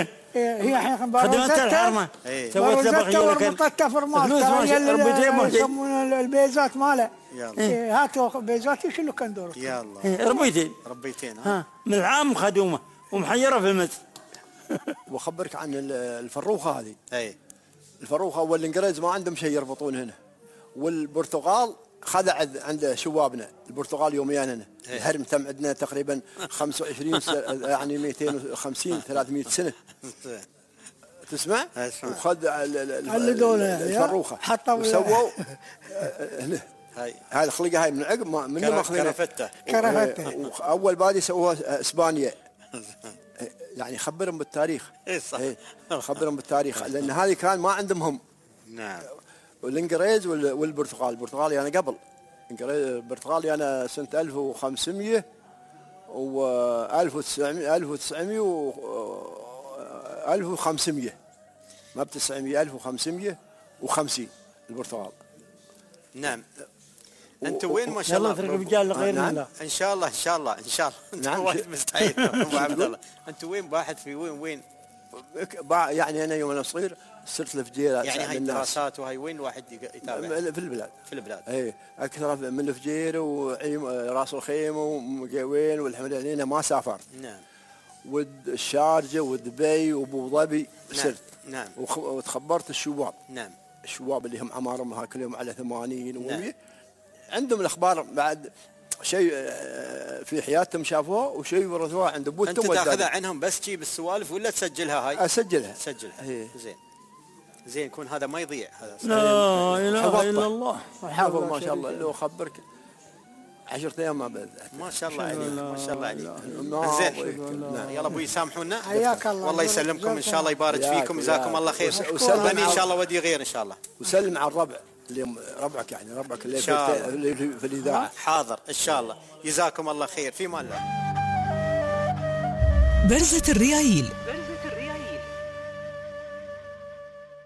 هي الحين خدمت الحرمه سويت لها بخيله وربطتها فرمات ترى يسمون البيزات ماله هاتوا بيزات يشيلوا كندور يلا ربيتين ربيتين ها من العام خدومه ومحيره في المس. واخبرك عن الفروخه هذه اي الفروخه والانجليز ما عندهم شيء يربطون هنا والبرتغال خدع عند شبابنا البرتغال يوميا هنا الهرم تم عندنا تقريبا خمسة وعشرين يعني مئتين وخمسين ثلاثمئة سنه تسمع وخد الفروخه وسووا هنا هاي الخلقه هاي من عقب من ما كرفته كرفته اول بادي سووها اسبانيا يعني خبرهم بالتاريخ. اي صح خبرهم بالتاريخ لان هذه كان ما عندهم هم. نعم والانجليز والبرتغال البرتغالي انا قبل البرتغالي انا سنه ألف وخمسمئة و ألف وتسعمئة ألف وتسعمئة و ألف وخمسمئة ما ب تسعمئة ألف وخمسمئة وخمسين البرتغال. نعم انت وين ما شاء الله يلا ترى رجال غير نعم. ان شاء الله ان شاء الله ان شاء الله نعم واحد مستحيل ابو عبد الله انت وين باحث في وين وين يعني انا يوم انا صغير صرت الفجيره يعني هاي الدراسات وهي وين الواحد يتابع في البلاد في البلاد اي اكثر من الفجيره وراس الخيمه ومقاوين والحمدانيه ما سافر. نعم والشارجه ودبي وابو ظبي صرت. نعم وتخبرت الشباب. نعم الشباب اللي هم عمارهم كلهم على ثمانين ومئة نعم. عندهم الاخبار بعد شيء في حياتهم شافوه وشيء ورثوه عند ابوهم. انت تاخذها عنهم بس تجيب السوالف ولا تسجلها هاي؟ اسجلها تسجلها هي. زين زين يكون هذا ما يضيع هذا. لا اله الا الله. حافظ ما شاء الله لو خبرك عشرة ايام ما بذ. ما شاء الله عليك ما شاء الله عليك. زين يلا ابوي سامحونا. حياك الله. والله يسلمكم ان شاء الله يبارك فيكم جزاكم الله خير. وسلم ان شاء الله ودي غير ان شاء الله. وسلم على الربع اللي ربعك يعني ربعك اللي في, في الاذاعه. حاضر ان شاء الله. جزاكم الله خير في مان الله. برزة الريايل